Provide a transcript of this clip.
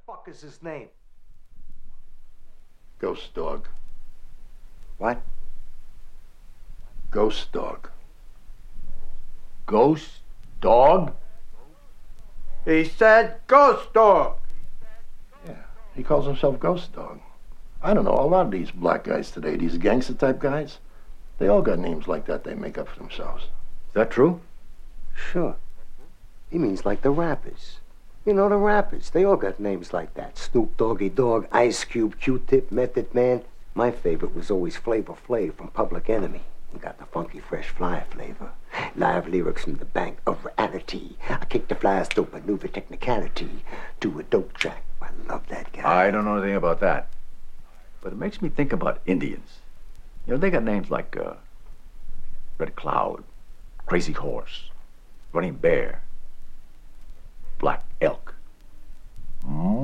fuck is his name? Ghost Dog. What? Ghost Dog. Ghost Dog? He said Ghost Dog. Yeah, he calls himself Ghost Dog. I don't know, a lot of these black guys today, these gangster type guys, they all got names like that they make up for themselves. Is that true? Sure. He means like the rappers. You know, the rappers, they all got names like that. Snoop Doggy Dogg, Ice Cube, Q-Tip, Method Man. My favorite was always Flavor Flav from Public Enemy. He got the funky, fresh fly flavor. Live lyrics from the bank of reality. I kick the flies, dope maneuver technicality to a dope track. I love that guy. I don't know anything about that. But it makes me think about Indians. You know, they got names like Red Cloud, Crazy Horse, Running Bear, Black Elk,